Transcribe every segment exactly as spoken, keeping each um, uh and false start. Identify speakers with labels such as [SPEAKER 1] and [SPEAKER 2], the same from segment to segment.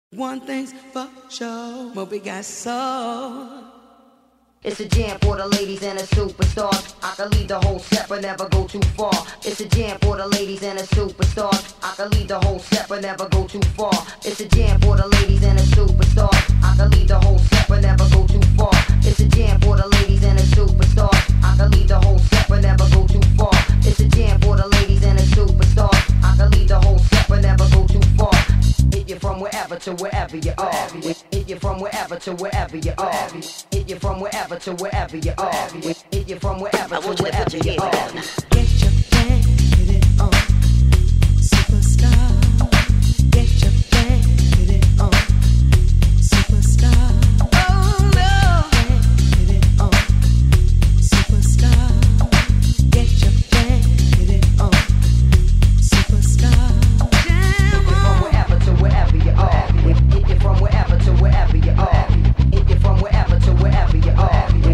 [SPEAKER 1] One thing's for sure, Moby got soul.
[SPEAKER 2] It's a jam for the ladies and the superstars. I can lead the whole step but never go too far. It's a jam for the ladies and the superstars. I can lead the whole step but never go too far. It's a jam for the ladies and the superstars. I can lead the whole step but never go too far. It's a jam for the ladies and the superstars. I can lead the whole step but never go too far. It's a jam for the ladies and the superstars. I can lead the whole step but never go too far. Hit you from wherever to wherever you are. Hit you from wherever to wherever you are. Hit you from wherever to wherever you are. Hit you from wherever to wherever you are.
[SPEAKER 1] Get your thing, get it on. Superstar. Get your thing, get it on. Superstar. Oh no. Get it on. Superstar. Get your thing, get it on. Superstar.
[SPEAKER 2] Hit you from wherever to wherever you are. Hit you from wherever to wherever you are. Hit you from wherever to wherever you are.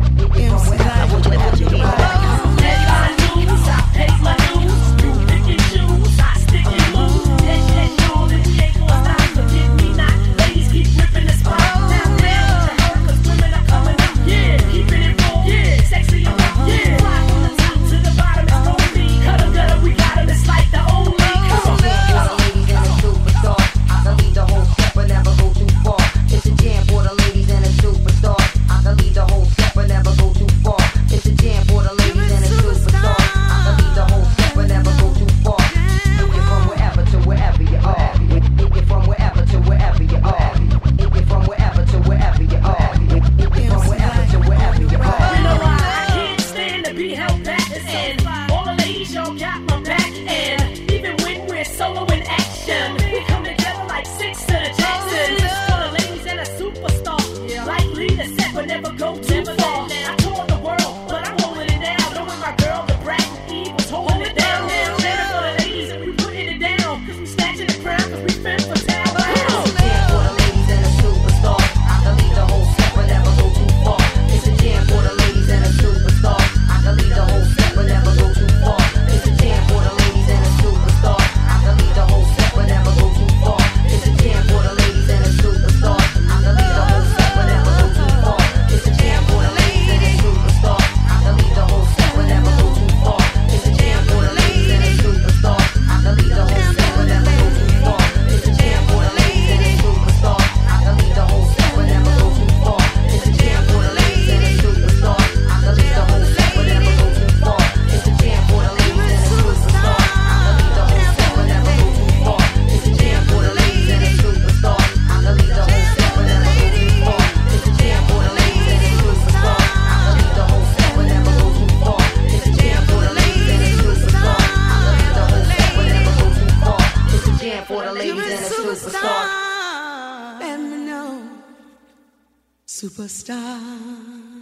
[SPEAKER 3] I want you to put your hands back. Let my news, I take my news. You pick and choose, I stick and move. That shit all this cake will stop. Forget me not, ladies keep ripping the spot. Now down to her, cause women are coming up. Yeah, keeping it raw, yeah, sexy and raw. Yeah, fly from the top to the bottom, it's gon' be. Cut them gutter, we got them, it's like the only. Come on,
[SPEAKER 2] for the ladies and the superstars. I can lead the whole step but never go too far. It's a jam for the ladies and the superstars. I can lead the whole step but never go too far. It's a jam for the ladies and the superstars. I can lead the whole step but never go too far. Hit you from wherever to wherever you are. Hit you from wherever to wherever you are. Hit you from wherever to wherever you are. Hit you from wherever to wherever you are.
[SPEAKER 3] You know I can't stand to be held back. And all the ladies, y'all got my back. And even when we're solo in action, we come together like six to the Jacksons. For the ladies and a superstar. Lightly the set but never go too far. I tour the world, but I'm holding it down. Knowing my girl, the brat and Eve was holding it down. Now for the ladies and we putting it down. Cause we snatching the crown, cause we fend for town.
[SPEAKER 2] It's a jam for the ladies and the superstars. I can lead the whole step but never go too far. It's a jam for the ladies and the superstars. I can lead the whole step but never go too far. It's a jam for the ladies and the superstars. I can lead the whole step but never go too far. It's a jam for the ladies and the superstars. I can lead the whole step but never go too far. It's a jam for the ladies and the superstars. I can lead the whole step but never go too far. It's a jam for the ladies and the superstars. I can lead the whole step but never go too far. It's a jam for the ladies and the superstars. I can lead the whole step but never go too far. It's a jam for the ladies and the superstars. I can lead the whole step but never go too far. It's a jam for the ladies and the superstars. I can lead the whole step but never go too far. It's a jam for the ladies and the superstars. I can lead the whole step but never go too far. It's a jam for the ladies and the superstars. I can lead the whole step but never go too far. It's a jam for the ladies and the superstars. I can lead the whole step but never go too far. It's a jam for the ladies and the superstars.
[SPEAKER 1] Let me know. Superstar.